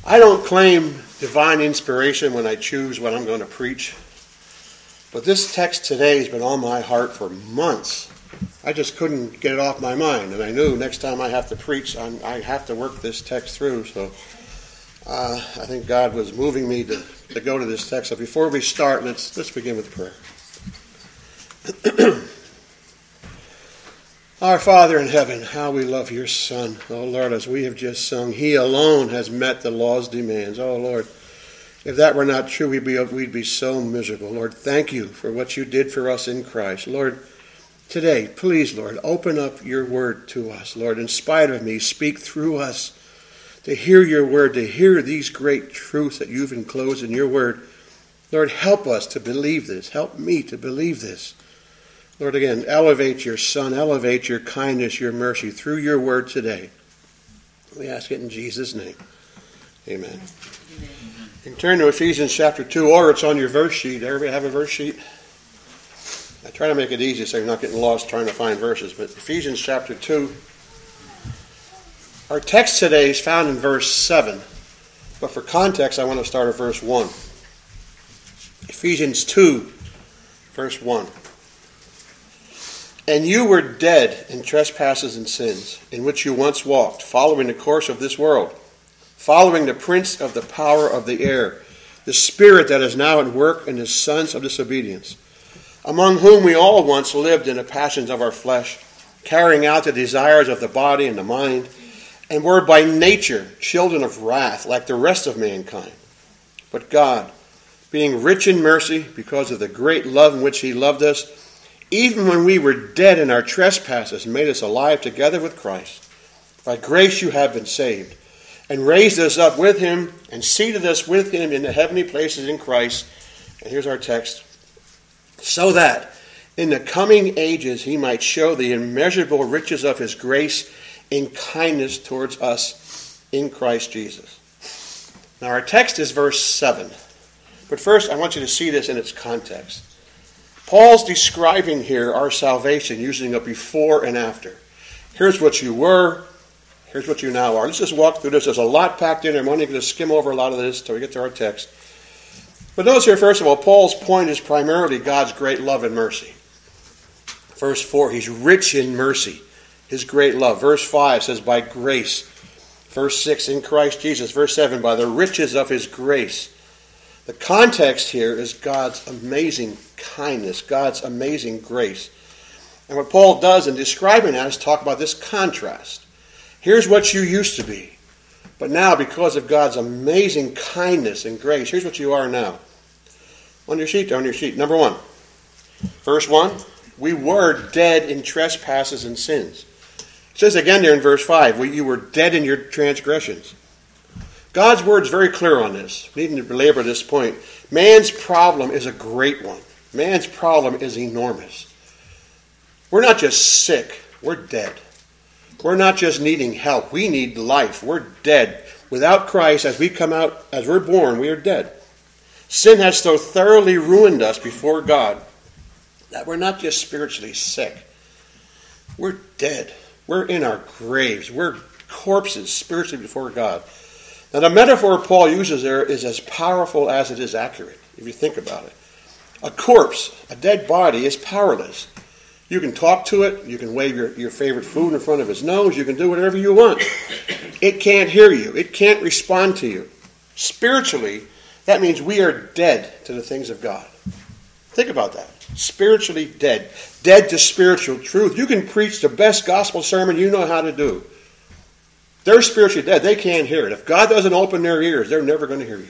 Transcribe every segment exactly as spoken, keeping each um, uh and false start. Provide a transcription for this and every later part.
I don't claim divine inspiration when I choose what I'm going to preach, but this text today has been on my heart for months. I just couldn't get it off my mind, and I knew next time I have to preach, I'm, I have to work this text through, so uh, I think God was moving me to, to go to this text. So before we start, let's, let's begin with prayer. Our Father in heaven, how we love your Son. Oh, Lord, as we have just sung, he alone has met the law's demands. Oh, Lord, if that were not true, we'd be, we'd be so miserable. Lord, thank you for what you did for us in Christ. Lord, today, please, Lord, open up your word to us. Lord, in spite of me, speak through us to hear your word, to hear these great truths that you've enclosed in your word. Lord, help us to believe this. Help me to believe this. Lord, again, elevate your Son, elevate your kindness, your mercy through your word today. We ask it in Jesus' name. Amen. Amen. You can turn to Ephesians chapter two, or it's on your verse sheet. Everybody have a verse sheet? I try to make it easy so you're not getting lost trying to find verses. But Ephesians chapter two. Our text today is found in verse seven. But for context, I want to start at verse one. Ephesians two, verse one. And you were dead in trespasses and sins, in which you once walked, following the course of this world, following the prince of the power of the air, the spirit that is now at work in the sons of disobedience, among whom we all once lived in the passions of our flesh, carrying out the desires of the body and the mind, and were by nature children of wrath, like the rest of mankind. But God, being rich in mercy, because of the great love in which he loved us, even when we were dead in our trespasses, made us alive together with Christ. By grace you have been saved, and raised us up with him, and seated us with him in the heavenly places in Christ. And here's our text. So that in the coming ages he might show the immeasurable riches of his grace in kindness towards us in Christ Jesus. Now our text is verse seven. But first I want you to see this in its context. Paul's describing here our salvation using a before and after. Here's what you were. Here's what you now are. Let's just walk through this. There's a lot packed in there. I'm only going to skim over a lot of this until we get to our text. But notice here, first of all, Paul's point is primarily God's great love and mercy. Verse four, he's rich in mercy, his great love. Verse five says, by grace. Verse six, in Christ Jesus. Verse seven, by the riches of his grace. The context here is God's amazing kindness, God's amazing grace. And what Paul does in describing that is talk about this contrast. Here's what you used to be. But now, because of God's amazing kindness and grace, here's what you are now. On your sheet, on your sheet. Number one. Verse one. We were dead in trespasses and sins. It says again there in verse five. We, you were dead in your transgressions. God's word is very clear on this. Needing to belabor this point. Man's problem is a great one. Man's problem is enormous. We're not just sick. We're dead. We're not just needing help. We need life. We're dead. Without Christ, as we come out, as we're born, we are dead. Sin has so thoroughly ruined us before God that we're not just spiritually sick. We're dead. We're in our graves. We're corpses spiritually before God. Now, the metaphor Paul uses there is as powerful as it is accurate, if you think about it. A corpse, a dead body, is powerless. You can talk to it. You can wave your, your favorite food in front of its nose. You can do whatever you want. It can't hear you. It can't respond to you. Spiritually, that means we are dead to the things of God. Think about that. Spiritually dead. Dead to spiritual truth. You can preach the best gospel sermon you know how to do. They're spiritually dead. They can't hear it. If God doesn't open their ears, they're never going to hear you.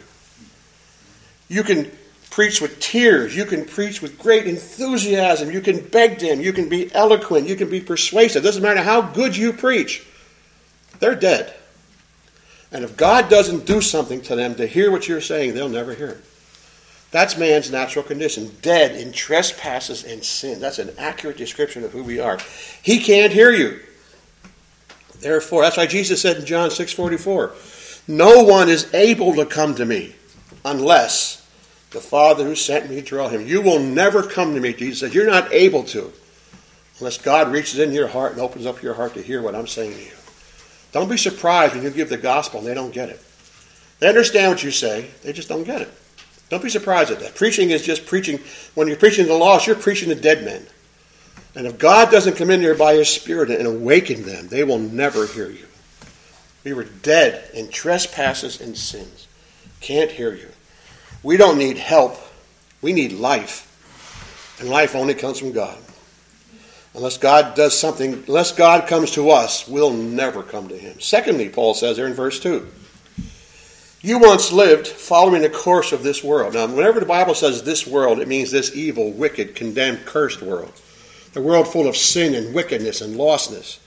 You can preach with tears. You can preach with great enthusiasm. You can beg them. You can be eloquent. You can be persuasive. It doesn't matter how good you preach. They're dead. And if God doesn't do something to them to hear what you're saying, they'll never hear it. That's man's natural condition. Dead in trespasses and sin. That's an accurate description of who we are. He can't hear you. Therefore, that's why Jesus said in John six forty-four, no one is able to come to me unless the Father who sent me draw him. You will never come to me, Jesus said. You're not able to unless God reaches in your heart and opens up your heart to hear what I'm saying to you. Don't be surprised when you give the gospel and they don't get it. They understand what you say, they just don't get it. Don't be surprised at that. Preaching is just preaching. When you're preaching the lost, you're preaching to dead men. And if God doesn't come in there by His Spirit and awaken them, they will never hear you. We were dead in trespasses and sins. Can't hear you. We don't need help. We need life. And life only comes from God. Unless God does something, unless God comes to us, we'll never come to Him. Secondly, Paul says there in verse two, you once lived following the course of this world. Now, whenever the Bible says this world, it means this evil, wicked, condemned, cursed world. The world full of sin and wickedness and lostness.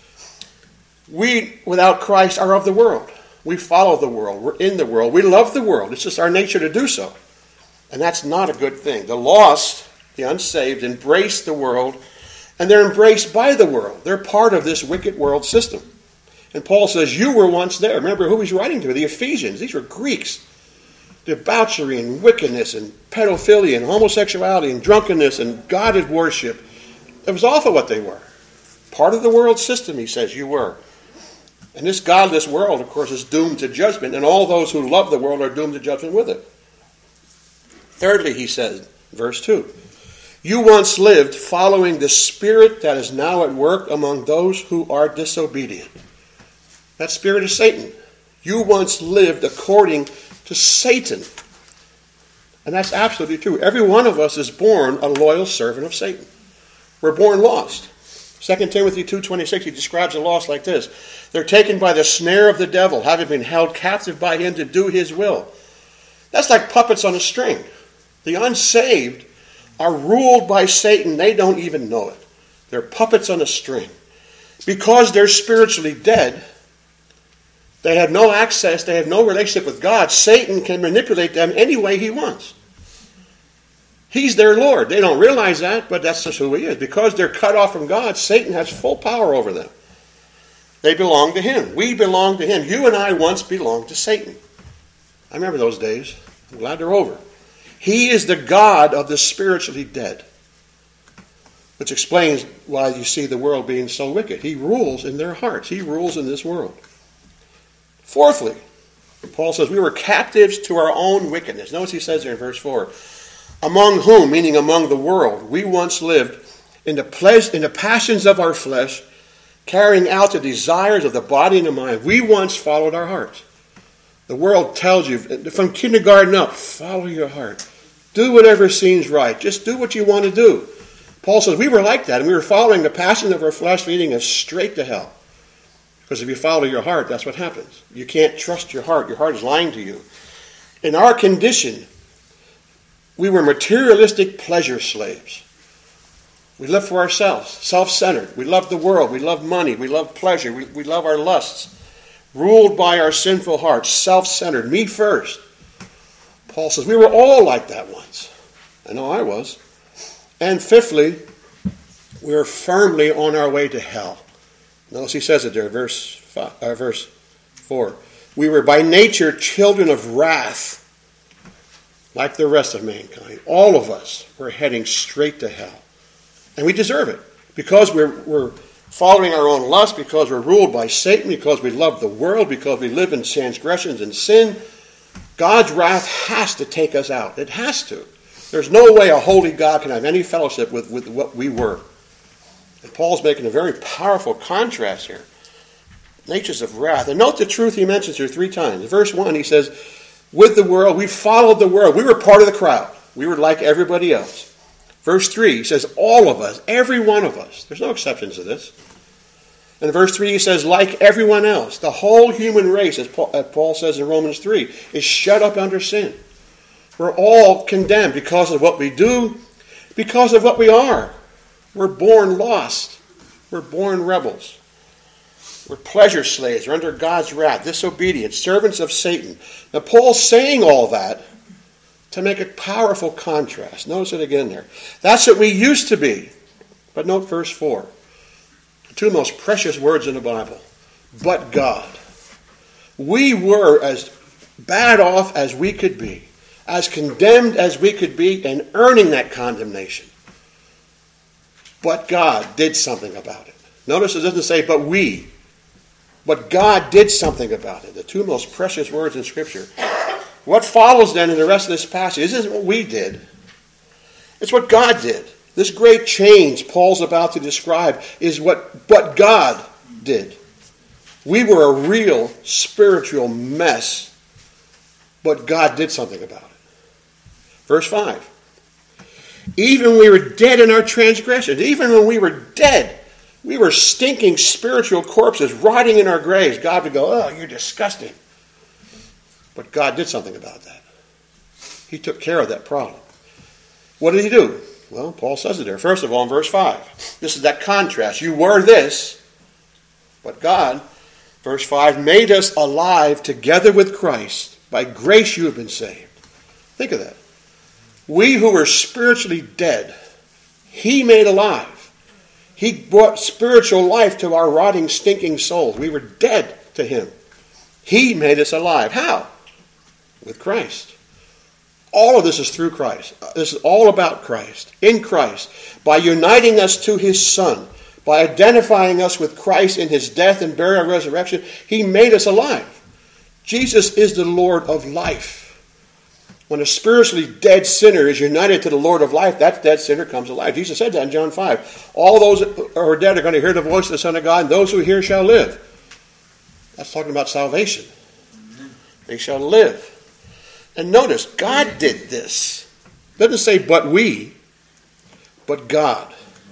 We, without Christ, are of the world. We follow the world. We're in the world. We love the world. It's just our nature to do so. And that's not a good thing. The lost, the unsaved, embrace the world, and they're embraced by the world. They're part of this wicked world system. And Paul says, you were once there. Remember who he's writing to, the Ephesians. These were Greeks. Debauchery and wickedness and pedophilia and homosexuality and drunkenness and godless worship. It was awful what they were. Part of the world system, he says, you were. And this godless world, of course, is doomed to judgment, and all those who love the world are doomed to judgment with it. Thirdly, he says, verse two, you once lived following the spirit that is now at work among those who are disobedient. That spirit is Satan. You once lived according to Satan. And that's absolutely true. Every one of us is born a loyal servant of Satan. We're born lost. Second Timothy two twenty-six, he describes the lost like this. They're taken by the snare of the devil, having been held captive by him to do his will. That's like puppets on a string. The unsaved are ruled by Satan. They don't even know it. They're puppets on a string. Because they're spiritually dead, they have no access, they have no relationship with God. Satan can manipulate them any way he wants. He's their Lord. They don't realize that, but that's just who he is. Because they're cut off from God, Satan has full power over them. They belong to him. We belong to him. You and I once belonged to Satan. I remember those days. I'm glad they're over. He is the God of the spiritually dead. Which explains why you see the world being so wicked. He rules in their hearts. He rules in this world. Fourthly, Paul says we were captives to our own wickedness. Notice he says there in verse four, among whom, meaning among the world, we once lived in the, pleas- in the passions of our flesh, carrying out the desires of the body and the mind. We once followed our hearts. The world tells you, from kindergarten up, follow your heart. Do whatever seems right. Just do what you want to do. Paul says we were like that, and we were following the passions of our flesh, leading us straight to hell. Because if you follow your heart, that's what happens. You can't trust your heart. Your heart is lying to you. In our condition, we were materialistic pleasure slaves. We lived for ourselves, self-centered. We loved the world. We loved money. We loved pleasure. We, we love our lusts. Ruled by our sinful hearts, self-centered, me first. Paul says we were all like that once. I know I was. And fifthly, we were firmly on our way to hell. Notice he says it there, verse five, uh, verse four. We were by nature children of wrath, like the rest of mankind. All of us were heading straight to hell. And we deserve it. Because we're, we're following our own lust, because we're ruled by Satan, because we love the world, because we live in transgressions and sin, God's wrath has to take us out. It has to. There's no way a holy God can have any fellowship with, with what we were. And Paul's making a very powerful contrast here. Natures of wrath. And note the truth he mentions here three times. In verse one, he says, with the world, we followed the world. We were part of the crowd. We were like everybody else. Verse three, he says, all of us, every one of us. There's no exceptions to this. And in verse three, he says, like everyone else. The whole human race, as Paul, as Paul says in Romans three, is shut up under sin. We're all condemned because of what we do, because of what we are. We're born lost. We're born rebels. We're pleasure slaves. We're under God's wrath, disobedient, servants of Satan. Now, Paul's saying all that to make a powerful contrast. Notice it again there. That's what we used to be. But note verse four. The two most precious words in the Bible. But God. We were as bad off as we could be, as condemned as we could be, and earning that condemnation. But God did something about it. Notice it doesn't say, but we. But God did something about it. The two most precious words in Scripture. What follows then in the rest of this passage isn't what we did. It's what God did. This great change Paul's about to describe is what, what God did. We were a real spiritual mess, but God did something about it. Verse five. Even when we were dead in our transgressions, even when we were dead, we were stinking spiritual corpses rotting in our graves. God would go, oh, you're disgusting. But God did something about that. He took care of that problem. What did he do? Well, Paul says it there. First of all, in verse five. This is that contrast. You were this, but God, verse five, made us alive together with Christ. By grace you have been saved. Think of that. We who were spiritually dead, he made alive. He brought spiritual life to our rotting, stinking souls. We were dead to him. He made us alive. How? With Christ. All of this is through Christ. This is all about Christ. In Christ. By uniting us to his Son. By identifying us with Christ in his death and burial and resurrection. He made us alive. Jesus is the Lord of life. When a spiritually dead sinner is united to the Lord of life, that dead sinner comes alive. Jesus said that in John five. All those who are dead are going to hear the voice of the Son of God, and those who hear shall live. That's talking about salvation. They shall live. And notice, God did this. It doesn't say, but we, but God.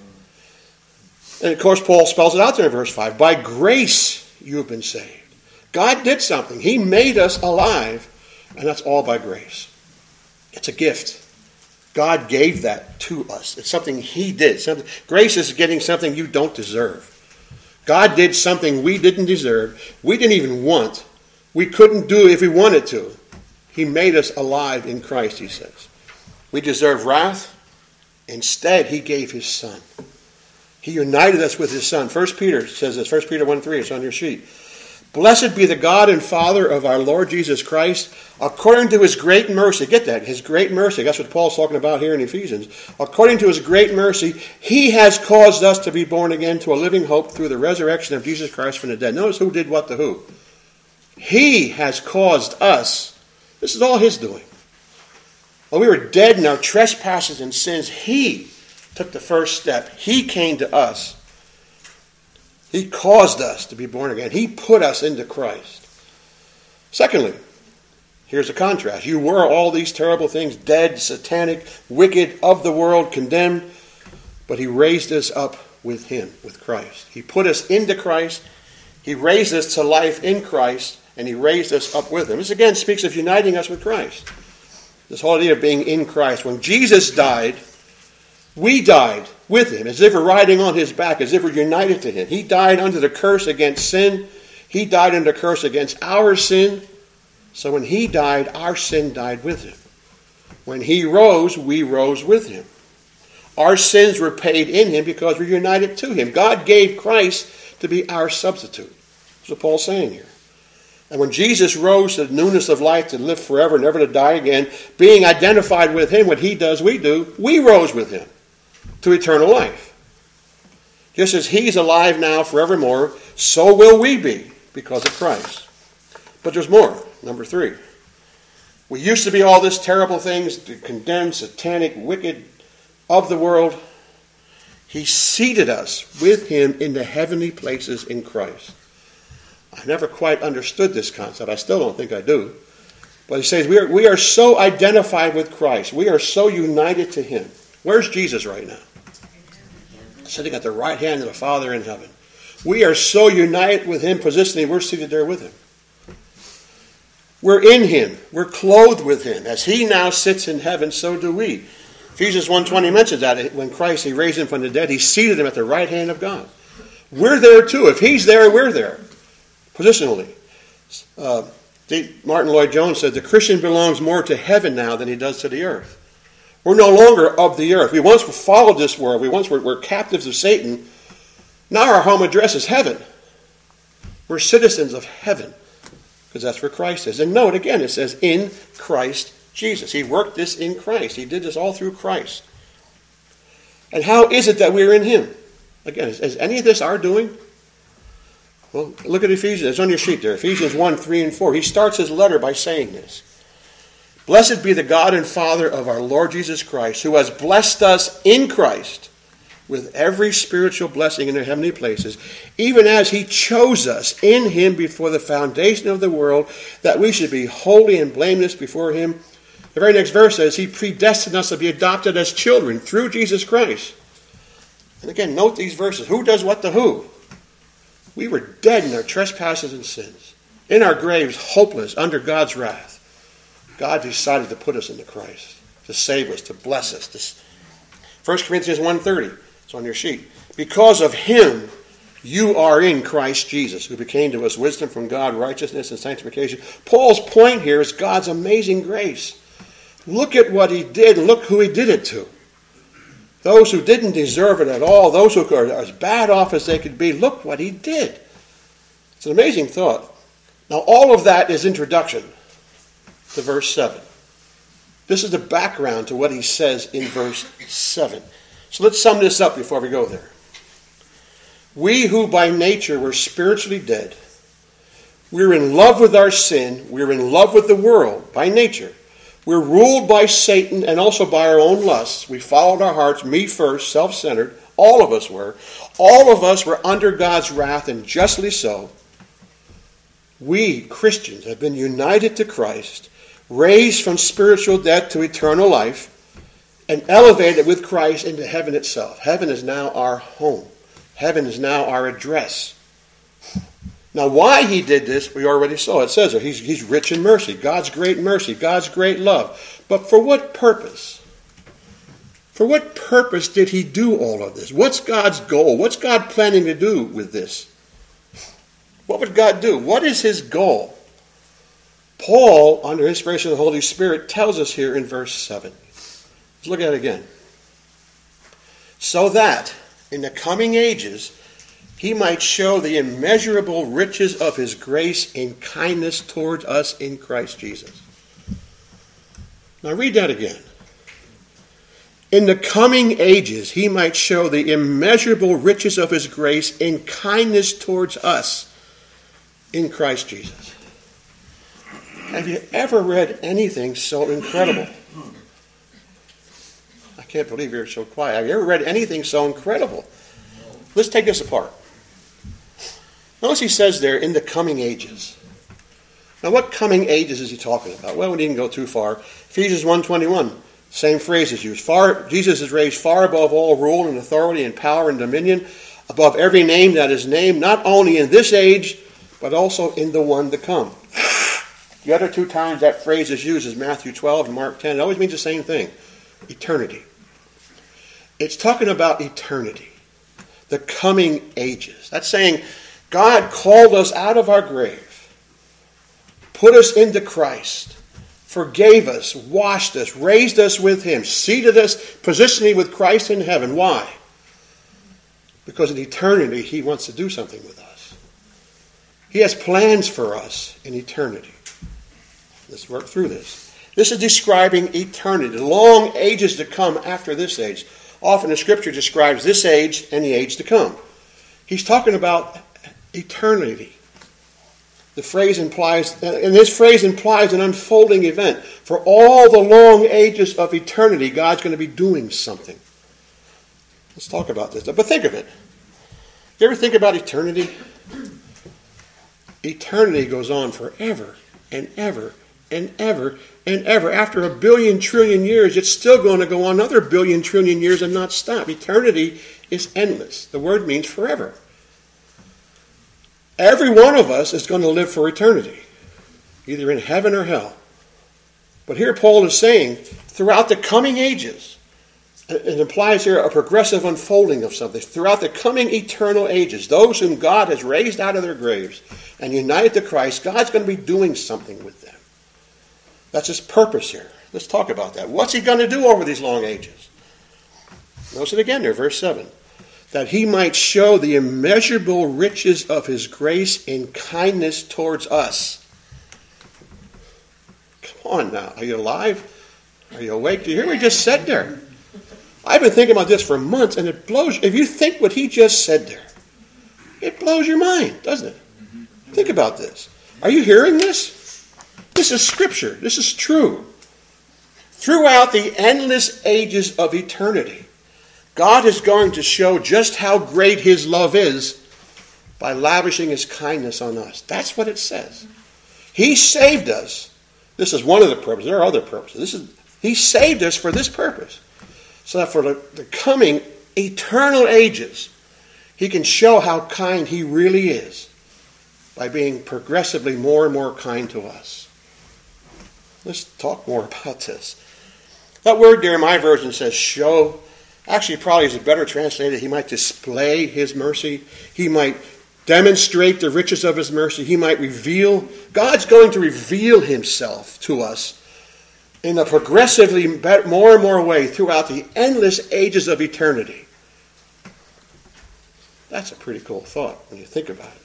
And of course, Paul spells it out there in verse five. By grace you have been saved. God did something. He made us alive, and that's all by grace. It's a gift. God gave that to us. It's something he did. Something, grace is getting something you don't deserve. God did something we didn't deserve. We didn't even want. We couldn't do it if we wanted to. He made us alive in Christ, he says. We deserve wrath. Instead, he gave his Son. He united us with his Son. First Peter says this. First Peter one three. It's on your sheet. Blessed be the God and Father of our Lord Jesus Christ, according to his great mercy. Get that? His great mercy. That's what Paul's talking about here in Ephesians. According to his great mercy, he has caused us to be born again to a living hope through the resurrection of Jesus Christ from the dead. Notice who did what to who. He has caused us. This is all his doing. When we were dead in our trespasses and sins, he took the first step. He came to us. He caused us to be born again. He put us into Christ. Secondly, here's a contrast. You were all these terrible things, dead, satanic, wicked, of the world, condemned, but he raised us up with him, with Christ. He put us into Christ. He raised us to life in Christ, and he raised us up with him. This again speaks of uniting us with Christ. This whole idea of being in Christ. When Jesus died, we died with him, as if we're riding on his back, as if we're united to him. He died under the curse against sin. He died under the curse against our sin. So when he died, our sin died with him. When he rose, we rose with him. Our sins were paid in him because we're united to him. God gave Christ to be our substitute. That's what Paul's saying here. And when Jesus rose to the newness of life, to live forever, never to die again, being identified with him, what he does, we do, we rose with him to eternal life. Just as he's alive now forevermore, so will we be because of Christ. But there's more. Number three. We used to be all this terrible things, the condemned, satanic, wicked of the world. He seated us with him in the heavenly places in Christ. I never quite understood this concept. I still don't think I do. But he says we are, we are so identified with Christ. We are so united to him. Where's Jesus right now? Sitting at the right hand of the Father in heaven. We are so united with him positionally, we're seated there with him. We're in him. We're clothed with him. As he now sits in heaven, so do we. Ephesians one twenty mentions that when Christ, he raised him from the dead, he seated him at the right hand of God. We're there too. If he's there, we're there. Positionally. Uh, Martin Lloyd-Jones said the Christian belongs more to heaven now than he does to the earth. We're no longer of the earth. We once followed this world. We once were, were captives of Satan. Now our home address is heaven. We're citizens of heaven because that's where Christ is. And note again, it says in Christ Jesus. He worked this in Christ. He did this all through Christ. And how is it that we're in him? Again, is, is any of this our doing? Well, look at Ephesians. It's on your sheet there. Ephesians one, three, and four. He starts his letter by saying this. Blessed be the God and Father of our Lord Jesus Christ, who has blessed us in Christ with every spiritual blessing in the heavenly places, even as he chose us in him before the foundation of the world, that we should be holy and blameless before him. The very next verse says, he predestined us to be adopted as children through Jesus Christ. And again, note these verses. Who does what to who? We were dead in our trespasses and sins, in our graves, hopeless, under God's wrath. God decided to put us into Christ, to save us, to bless us. To... First Corinthians one thirty, it's on your sheet. Because of him, you are in Christ Jesus, who became to us wisdom from God, righteousness and sanctification. Paul's point here is God's amazing grace. Look at what he did, and look who he did it to. Those who didn't deserve it at all, those who are as bad off as they could be, look what he did. It's an amazing thought. Now, all of that is introduction to verse seven. This is the background to what he says in verse seven. So let's sum this up before we go there. We who by nature were spiritually dead, we're in love with our sin, we're in love with the world by nature. We're ruled by Satan and also by our own lusts. We followed our hearts, me first, self-centered. All of us were. All of us were under God's wrath, and justly so. We, Christians, have been united to Christ, raised from spiritual death to eternal life, and elevated with Christ into heaven itself. Heaven is now our home. Heaven is now our address. Now, why he did this, we already saw. It says there, he's, he's rich in mercy. God's great mercy. God's great love. But for what purpose? For what purpose did he do all of this? What's God's goal? What's God planning to do with this? What would God do? What is his goal? Paul, under inspiration of the Holy Spirit, tells us here in verse seven. Let's look at it again. So that in the coming ages he might show the immeasurable riches of his grace in kindness towards us in Christ Jesus. Now read that again. In the coming ages he might show the immeasurable riches of his grace in kindness towards us in Christ Jesus. Have you ever read anything so incredible? I can't believe you're so quiet. Have you ever read anything so incredible? Let's take this apart. Notice he says there, in the coming ages. Now what coming ages is he talking about? Well, we didn't go too far. Ephesians one twenty-one, same phrase is used. Far, Jesus is raised far above all rule and authority and power and dominion, above every name that is named, not only in this age, but also in the one to come. The other two times that phrase is used is Matthew twelve and Mark ten. It always means the same thing. Eternity. It's talking about eternity. The coming ages. That's saying God called us out of our grave, put us into Christ, forgave us, washed us, raised us with him, seated us positionally with Christ in heaven. Why? Because in eternity he wants to do something with us. He has plans for us in eternity. Let's work through this. This is describing eternity, the long ages to come after this age. Often the scripture describes this age and the age to come. He's talking about eternity. The phrase implies, and this phrase implies an unfolding event. For all the long ages of eternity, God's going to be doing something. Let's talk about this. But think of it. You ever think about eternity? Eternity goes on forever and ever and ever and ever. After a billion trillion years, it's still going to go on another billion trillion years and not stop. Eternity is endless. The word means forever. Every one of us is going to live for eternity, either in heaven or hell. But here Paul is saying, throughout the coming ages, it implies here a progressive unfolding of something. Throughout the coming eternal ages, those whom God has raised out of their graves and united to Christ, God's going to be doing something with them. That's his purpose here. Let's talk about that. What's he going to do over these long ages? Notice it again there, verse seven. That he might show the immeasurable riches of his grace in kindness towards us. Come on now. Are you alive? Are you awake? Do you hear what he just said there? I've been thinking about this for months, and it blows. If you think what he just said there, it blows your mind, doesn't it? Think about this. Are you hearing this? This is Scripture. This is true. Throughout the endless ages of eternity, God is going to show just how great his love is by lavishing his kindness on us. That's what it says. He saved us. This is one of the purposes. There are other purposes. This is, he saved us for this purpose. So that for the, the coming eternal ages, he can show how kind he really is by being progressively more and more kind to us. Let's talk more about this. That word there in my version says show. Actually, probably is a better translated. He might display his mercy. He might demonstrate the riches of his mercy. He might reveal. God's going to reveal himself to us in a progressively more and more way throughout the endless ages of eternity. That's a pretty cool thought when you think about it.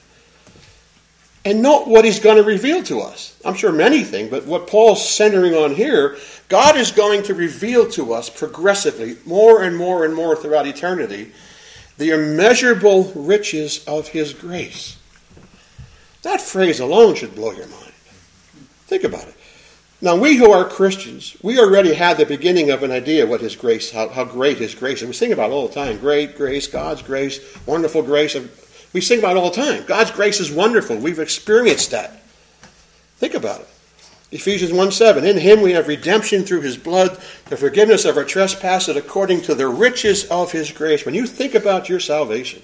And note what he's going to reveal to us. I'm sure many things, but what Paul's centering on here, God is going to reveal to us progressively, more and more and more throughout eternity, the immeasurable riches of his grace. That phrase alone should blow your mind. Think about it. Now, we who are Christians, we already had the beginning of an idea what his grace, how, how great his grace is. We sing about it all the time. Great grace, God's grace, wonderful grace. We sing about it all the time. God's grace is wonderful. We've experienced that. Think about it. Ephesians one seven, in him we have redemption through his blood, the forgiveness of our trespasses according to the riches of his grace. When you think about your salvation,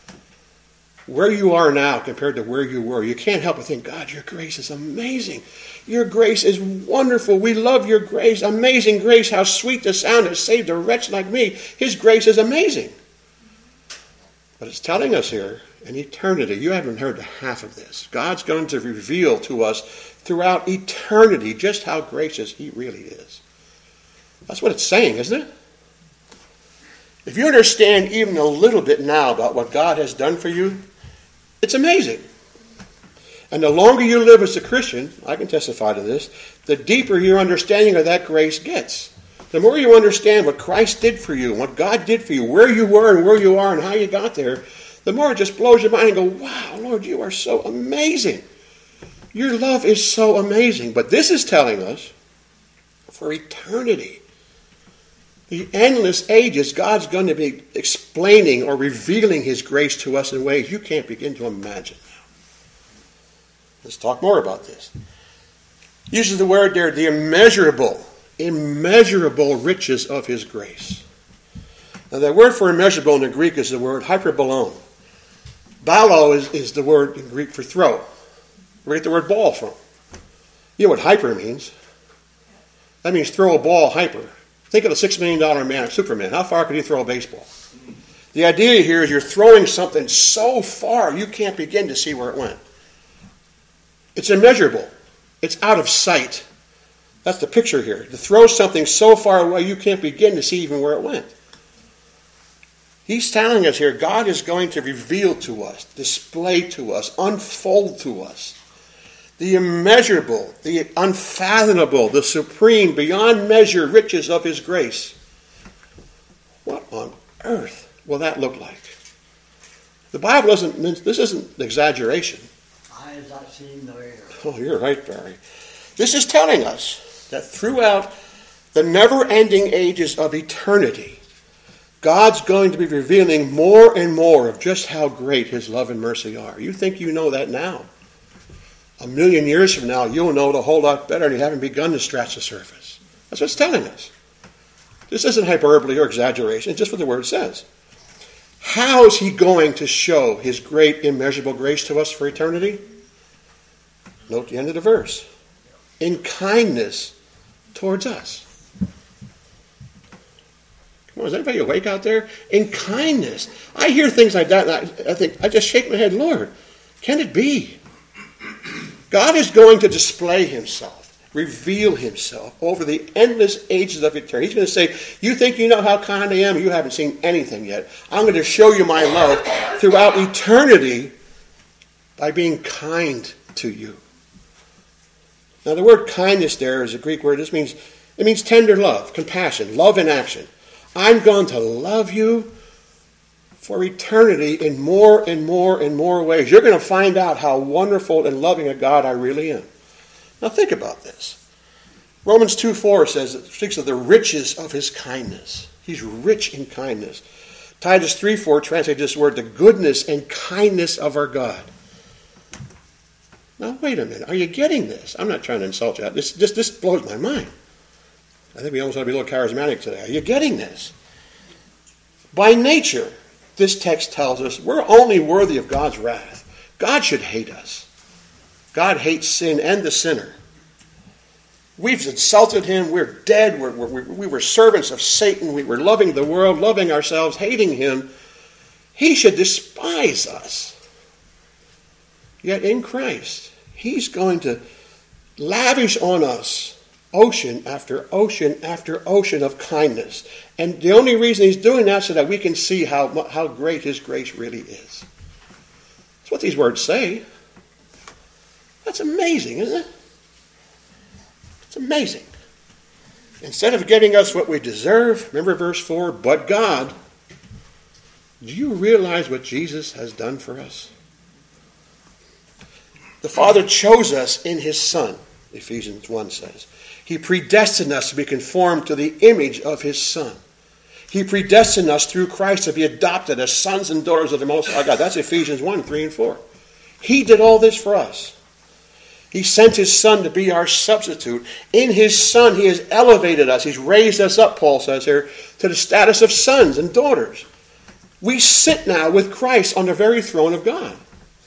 where you are now compared to where you were, you can't help but think, God, your grace is amazing. Your grace is wonderful. We love your grace. Amazing grace. How sweet the sound has saved a wretch like me. His grace is amazing. But it's telling us here, in eternity, you haven't heard the half of this. God's going to reveal to us throughout eternity just how gracious he really is. That's what it's saying, isn't it? If you understand even a little bit now about what God has done for you, it's amazing. And the longer you live as a Christian, I can testify to this, the deeper your understanding of that grace gets. The more you understand what Christ did for you and what God did for you, where you were and where you are and how you got there, the more it just blows your mind and go, wow, Lord, you are so amazing. Your love is so amazing. But this is telling us, for eternity, the endless ages, God's going to be explaining or revealing his grace to us in ways you can't begin to imagine now. Let's talk more about this. Uses the word there, the immeasurable, immeasurable riches of his grace. Now, the word for immeasurable in the Greek is the word hyperbolon. Balo is, is the word in Greek for throw. Where we get the word ball from. You know what hyper means? That means throw a ball hyper. Think of a six million dollars man, Superman. How far could he throw a baseball? The idea here is you're throwing something so far you can't begin to see where it went. It's immeasurable. It's out of sight. That's the picture here. To throw something so far away you can't begin to see even where it went. He's telling us here, God is going to reveal to us, display to us, unfold to us the immeasurable, the unfathomable, the supreme, beyond measure riches of his grace. What on earth will that look like? The Bible doesn't, this isn't exaggeration. Eyes not seen nor ear. Oh, you're right, Barry. This is telling us that throughout the never-ending ages of eternity, God's going to be revealing more and more of just how great his love and mercy are. You think you know that now. A million years from now, you'll know it a whole lot better, and you haven't begun to scratch the surface. That's what it's telling us. This isn't hyperbole or exaggeration. It's just what the word says. How is he going to show his great, immeasurable grace to us for eternity? Note the end of the verse. In kindness towards us. Come on, is anybody awake out there? In kindness. I hear things like that, and I, I think, I just shake my head, Lord, can it be? God is going to display himself, reveal himself over the endless ages of eternity. He's going to say, you think you know how kind I am? You haven't seen anything yet. I'm going to show you my love throughout eternity by being kind to you. Now, the word kindness there is a Greek word. This means, it means tender love, compassion, love in action. I'm going to love you for eternity in more and more and more ways. You're going to find out how wonderful and loving a God I really am. Now think about this. Romans two four says, it speaks of the riches of his kindness. He's rich in kindness. Titus three four translates this word, the goodness and kindness of our God. Now wait a minute. Are you getting this? I'm not trying to insult you. This, this, this blows my mind. I think we almost ought to be a little charismatic today. Are you getting this? By nature, this text tells us we're only worthy of God's wrath. God should hate us. God hates sin and the sinner. We've insulted him. We're dead. We're, we're, we were servants of Satan. We were loving the world, loving ourselves, hating him. He should despise us. Yet in Christ, he's going to lavish on us ocean after ocean after ocean of kindness. And the only reason he's doing that is so that we can see how, how great his grace really is. That's what these words say. That's amazing, isn't it? It's amazing. Instead of giving us what we deserve, remember verse four, but God, do you realize what Jesus has done for us? The Father chose us in his Son, Ephesians one says. He predestined us to be conformed to the image of his Son. He predestined us through Christ to be adopted as sons and daughters of the Most High God. That's Ephesians one, three and four. He did all this for us. He sent his Son to be our substitute. In his Son, he has elevated us. He's raised us up, Paul says here, to the status of sons and daughters. We sit now with Christ on the very throne of God.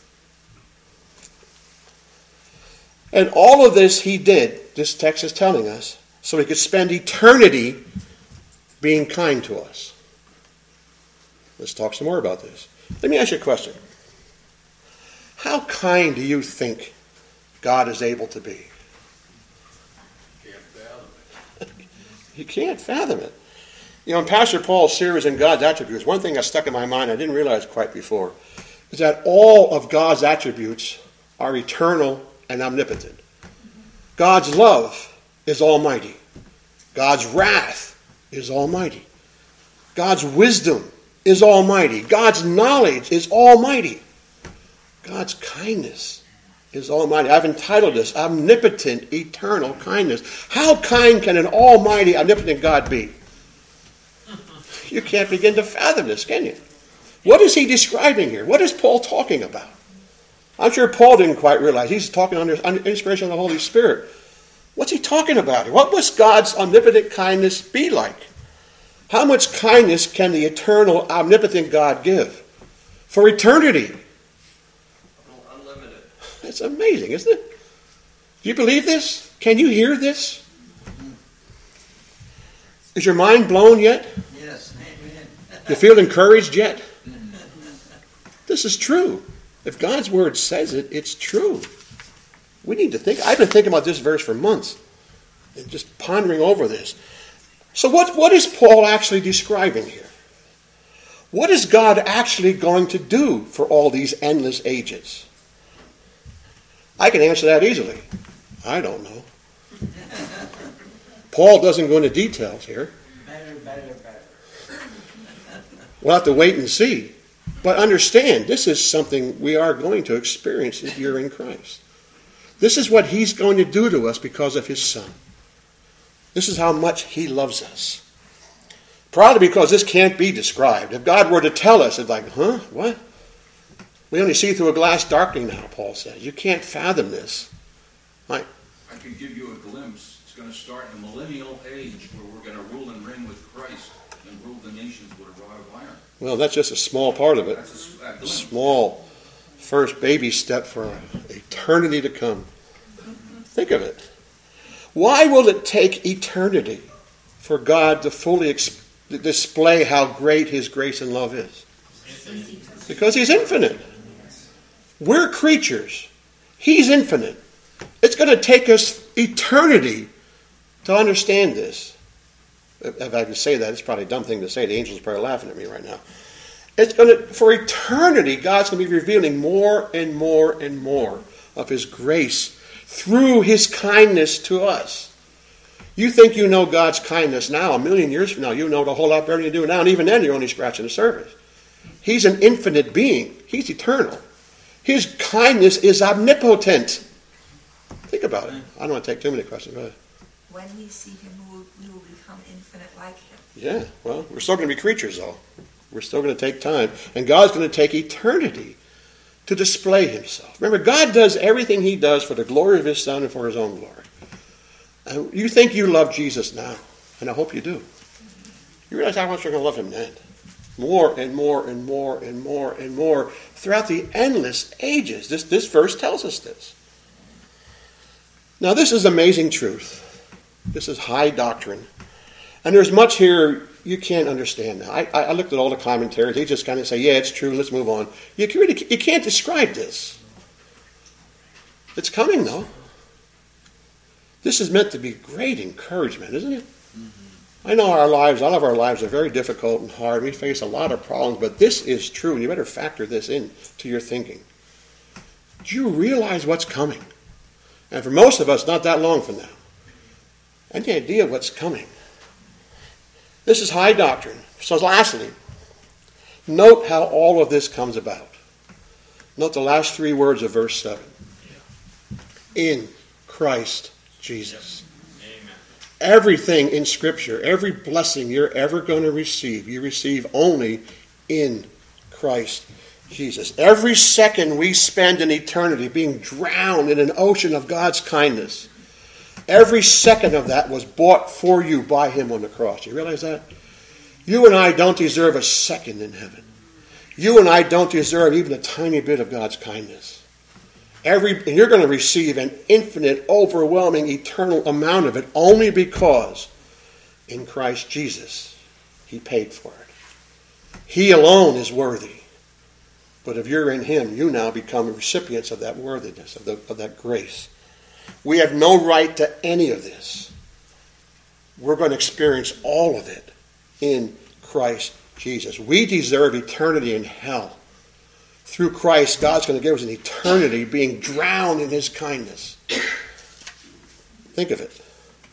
And all of this he did, this text is telling us, so he could spend eternity being kind to us. Let's talk some more about this. Let me ask you a question. How kind do you think God is able to be? Can't fathom it. You can't fathom it. You know, in Pastor Paul's series on God's attributes, one thing that stuck in my mind I didn't realize quite before is that all of God's attributes are eternal and omnipotent. God's love is almighty. God's wrath is almighty. God's wisdom is almighty. God's knowledge is almighty. God's kindness is almighty. I've entitled this Omnipotent Eternal Kindness. How kind can an almighty, omnipotent God be? You can't begin to fathom this, can you? What is he describing here? What is Paul talking about? I'm sure Paul didn't quite realize. He's talking under, under inspiration of the Holy Spirit. What's he talking about here? What must God's omnipotent kindness be like? How much kindness can the eternal, omnipotent God give? For eternity. Unlimited. It's amazing, isn't it? Do you believe this? Can you hear this? Is your mind blown yet? Yes, amen. You feel encouraged yet? This is true. If God's word says it, it's true. We need to think. I've been thinking about this verse for months and just pondering over this. So what, what is Paul actually describing here? What is God actually going to do for all these endless ages? I can answer that easily. I don't know. Paul doesn't go into details here. Better, better, better. We'll have to wait and see. But understand, this is something we are going to experience if you're in Christ. This is what he's going to do to us because of his Son. This is how much he loves us. Probably because this can't be described. If God were to tell us, it's like, huh? What? We only see through a glass darkly now, Paul says. You can't fathom this. Like, I can give you a glimpse. It's going to start in the millennial age where we're going to rule and reign with Christ and rule the nations with a rod of iron. well, that's just a small part of it. That's a, a glimpse. Small first baby step for eternity to come. Think of it. Why will it take eternity for God to fully exp- display how great his grace and love is? Because he's infinite. We're creatures. He's infinite. It's going to take us eternity to understand this. If I can say that, it's probably a dumb thing to say. The angels are probably laughing at me right now. It's going to, for eternity, God's going to be revealing more and more and more of his grace through his kindness to us. You think you know God's kindness now. A million years from now, you know the whole lot better than you do now. And even then, you're only scratching the surface. He's an infinite being. He's eternal. His kindness is omnipotent. Think about it. I don't want to take too many questions. Go ahead. When we see him, we will, we will become infinite like him. Yeah, well, we're still going to be creatures, though. We're still going to take time. And God's going to take eternity to display himself. Remember, God does everything he does for the glory of his Son and for his own glory. And you think you love Jesus now, and I hope you do. You realize how much you're going to love him then. More and more and more and more and more throughout the endless ages. This, this verse tells us this. Now, this is amazing truth. This is high doctrine. And there's much here you can't understand now. I, I looked at all the commentaries. They just kind of say, yeah, it's true, let's move on. You, can really, you can't describe this. It's coming, though. This is meant to be great encouragement, isn't it? Mm-hmm. I know our lives, all of our lives are very difficult and hard. We face a lot of problems, but this is true, and you better factor this in to your thinking. Do you realize what's coming? And for most of us, not that long from now. Any idea what's coming? This is high doctrine. So lastly, note how all of this comes about. Note the last three words of verse seven. In Christ Jesus. Amen. Everything in Scripture, every blessing you're ever going to receive, you receive only in Christ Jesus. Every second we spend in eternity being drowned in an ocean of God's kindness, every second of that was bought for you by him on the cross. You realize that? You and I don't deserve a second in heaven. You and I don't deserve even a tiny bit of God's kindness. Every, and you're going to receive an infinite, overwhelming, eternal amount of it only because in Christ Jesus he paid for it. He alone is worthy. But if you're in him, you now become recipients of that worthiness, of, the, of that grace. We have no right to any of this. We're going to experience all of it in Christ Jesus. We deserve eternity in hell. Through Christ, God's going to give us an eternity being drowned in his kindness. Think of it.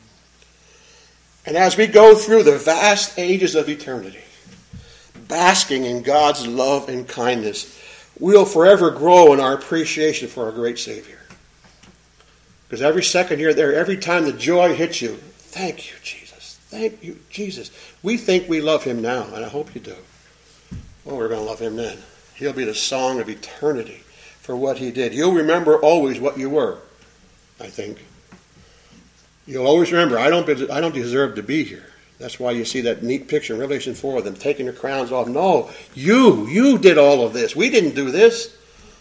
And as we go through the vast ages of eternity, basking in God's love and kindness, we'll forever grow in our appreciation for our great Savior. Because every second you're there, every time the joy hits you, thank you, Jesus. Thank you, Jesus. We think we love him now, and I hope you do. Well, we're going to love him then. He'll be the song of eternity for what he did. You'll remember always what you were, I think. You'll always remember, I don't, I don't deserve to be here. That's why you see that neat picture in Revelation four of them taking their crowns off. No, you, you did all of this. We didn't do this.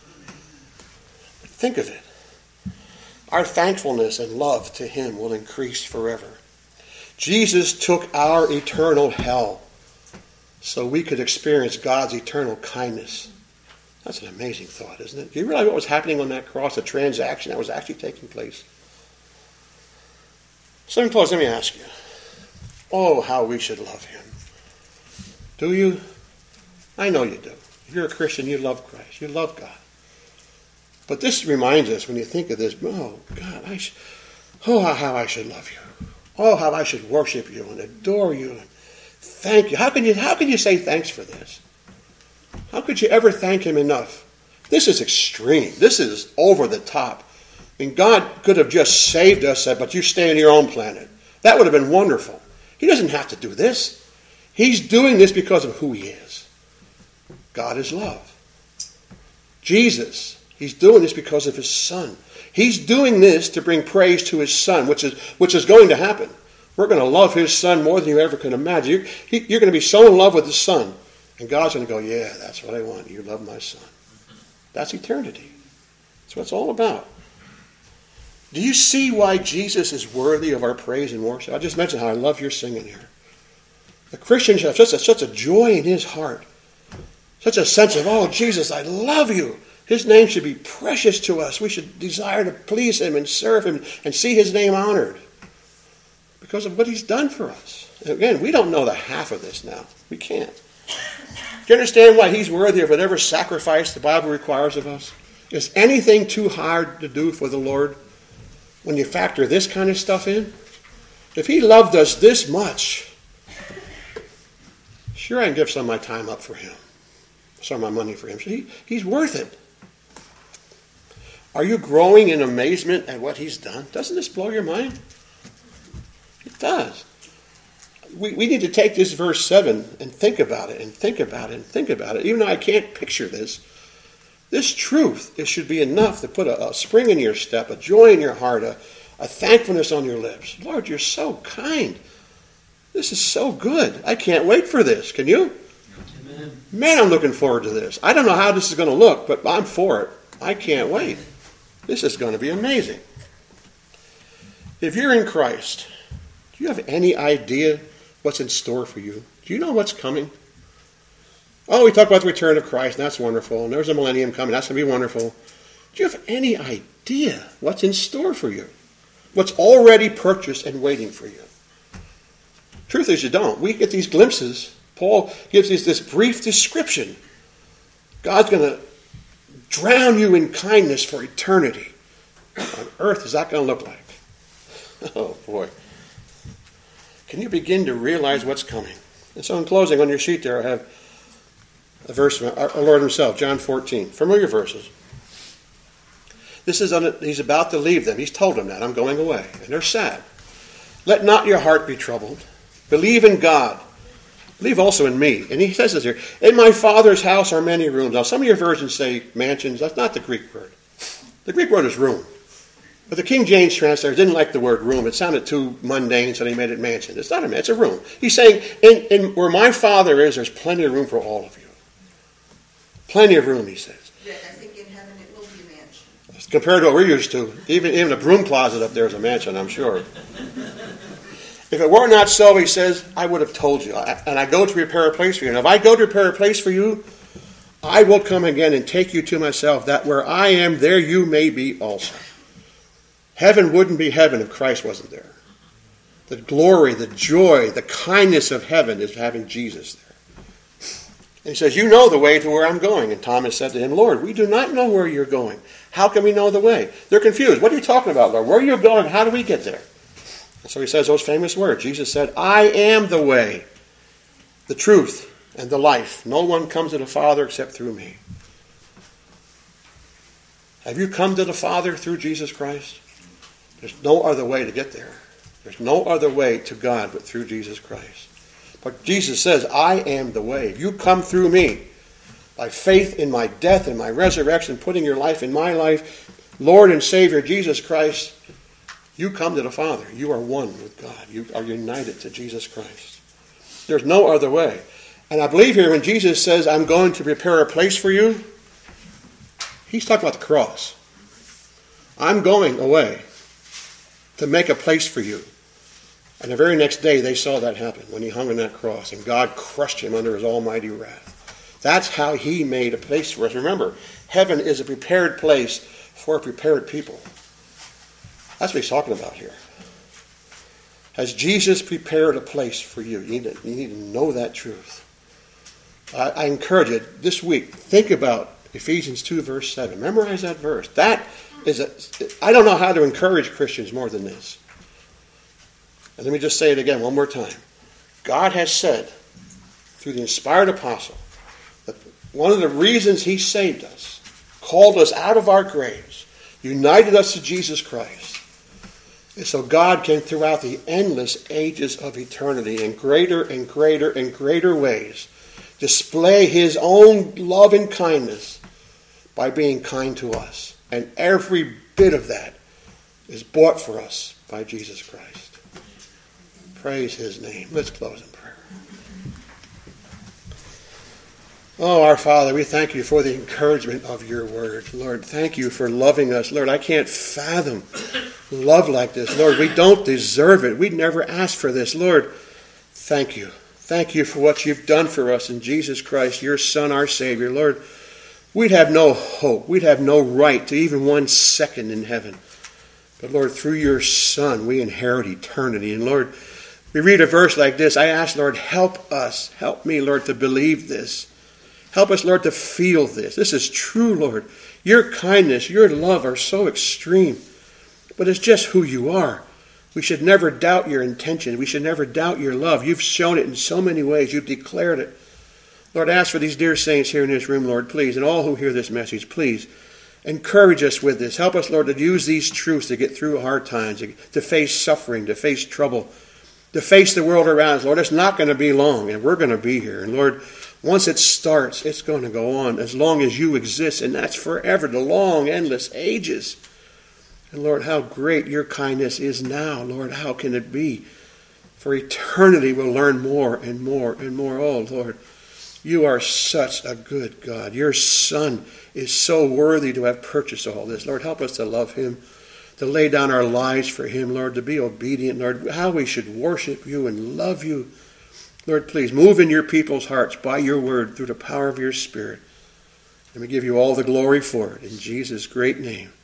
Think of it. Our thankfulness and love to him will increase forever. Jesus took our eternal hell so we could experience God's eternal kindness. That's an amazing thought, isn't it? Do you realize what was happening on that cross, the transaction that was actually taking place? So in close, let me ask you. Oh, how we should love him. Do you? I know you do. If you're a Christian, you love Christ. You love God. But this reminds us, when you think of this, oh, God, I sh- oh, how I should love you. Oh, how I should worship you and adore you and thank you. How can you, how can you say thanks for this? How could you ever thank him enough? This is extreme. This is over the top. I mean, God could have just saved us, but you stay on your own planet. That would have been wonderful. He doesn't have to do this. He's doing this because of who he is. God is love. Jesus, he's doing this because of his Son. He's doing this to bring praise to his Son, which is which is going to happen. We're going to love his Son more than you ever can imagine. You're, he, you're going to be so in love with the Son. And God's going to go, yeah, that's what I want. You love my Son. That's eternity. That's what it's all about. Do you see why Jesus is worthy of our praise and worship? I just mentioned how I love your singing here. The Christian should have such a, such a joy in his heart. Such a sense of, oh, Jesus, I love you. His name should be precious to us. We should desire to please him and serve him and see his name honored because of what he's done for us. And again, we don't know the half of this now. We can't. Do you understand why he's worthy of whatever sacrifice the Bible requires of us? Is anything too hard to do for the Lord when you factor this kind of stuff in? If he loved us this much, sure, I can give some of my time up for him. some of my money for him. So he, he's worth it. Are you growing in amazement at what he's done? Doesn't this blow your mind? It does. We, we need to take this verse seven and think about it and think about it and think about it. Even though I can't picture this, this truth, it should be enough to put a, a spring in your step, a joy in your heart, a, a thankfulness on your lips. Lord, you're so kind. This is so good. I can't wait for this. Can you? Amen. Man, I'm looking forward to this. I don't know how this is going to look, but I'm for it. I can't wait. This is going to be amazing. If you're in Christ, do you have any idea what's in store for you? Do you know what's coming? Oh, we talk about the return of Christ, and that's wonderful. And there's a millennium coming. That's going to be wonderful. Do you have any idea what's in store for you? What's already purchased and waiting for you? Truth is, you don't. We get these glimpses. Paul gives us this brief description. God's going to drown you in kindness for eternity. What on earth is that going to look like? Oh, boy. Can you begin to realize what's coming? And so in closing, on your sheet there, I have a verse from our Lord himself, John fourteen. Familiar verses. This is on, he's about to leave them. He's told them that. I'm going away. And they're sad. Let not your heart be troubled. Believe in God. Believe also in me. And he says this here. In my Father's house are many rooms. Now, some of your versions say mansions. That's not the Greek word. The Greek word is room. But the King James translator didn't like the word room. It sounded too mundane, so they made it mansion. It's not a mansion. It's a room. He's saying, in, in where my Father is, there's plenty of room for all of you. Plenty of room, he says. Yeah, I think in heaven it will be a mansion. Compared to what we're used to, even, even a broom closet up there is a mansion, I'm sure. If it were not so, he says, I would have told you. And I go to prepare a place for you. And if I go to prepare a place for you, I will come again and take you to myself, that where I am, there you may be also. Heaven wouldn't be heaven if Christ wasn't there. The glory, the joy, the kindness of heaven is having Jesus there. And he says, you know the way to where I'm going. And Thomas said to him, Lord, we do not know where you're going. How can we know the way? They're confused. What are you talking about, Lord? Where are you going? How do we get there? And so he says those famous words. Jesus said, I am the way, the truth, and the life. No one comes to the Father except through me. Have you come to the Father through Jesus Christ? There's no other way to get there. There's no other way to God but through Jesus Christ. But Jesus says, I am the way. If you come through me, by faith in my death and my resurrection, putting your life in my life, Lord and Savior Jesus Christ, you come to the Father. You are one with God. You are united to Jesus Christ. There's no other way. And I believe here when Jesus says, I'm going to prepare a place for you, he's talking about the cross. I'm going away to make a place for you. And the very next day they saw that happen when he hung on that cross and God crushed him under his almighty wrath. That's how he made a place for us. Remember, heaven is a prepared place for a prepared people. That's what he's talking about here. Has Jesus prepared a place for you? You need to, you need to know that truth. I, I encourage you this week, think about Ephesians two verse seven. Memorize that verse. That is a, I don't know how to encourage Christians more than this. And let me just say it again one more time. God has said through the inspired apostle that one of the reasons he saved us, called us out of our graves, united us to Jesus Christ, is so God can throughout the endless ages of eternity in greater and greater and greater ways display his own love and kindness by being kind to us. And every bit of that is bought for us by Jesus Christ. Praise his name. Let's close in prayer. Oh, our Father, we thank you for the encouragement of your word. Lord, thank you for loving us. Lord, I can't fathom love like this. Lord, we don't deserve it. We'd never asked for this. Lord, thank you. Thank you for what you've done for us in Jesus Christ, your Son, our Savior. Lord, we'd have no hope. We'd have no right to even one second in heaven. But Lord, through your Son, we inherit eternity. And Lord, we read a verse like this. I ask, Lord, help us. Help me, Lord, to believe this. Help us, Lord, to feel this. This is true, Lord. Your kindness, your love are so extreme. But it's just who you are. We should never doubt your intention. We should never doubt your love. You've shown it in so many ways. You've declared it. Lord, I ask for these dear saints here in this room, Lord, please, and all who hear this message, please, encourage us with this. Help us, Lord, to use these truths to get through hard times, to face suffering, to face trouble, to face the world around us. Lord, it's not going to be long, and we're going to be here. And Lord, once it starts, it's going to go on as long as you exist, and that's forever, the long, endless ages. And Lord, how great your kindness is now. Lord, how can it be? For eternity we'll learn more and more and more. Oh, Lord, you are such a good God. Your Son is so worthy to have purchased all this. Lord, help us to love him, to lay down our lives for him, Lord, to be obedient. Lord, how we should worship you and love you. Lord, please move in your people's hearts by your word through the power of your Spirit. And we give you all the glory for it. In Jesus' great name.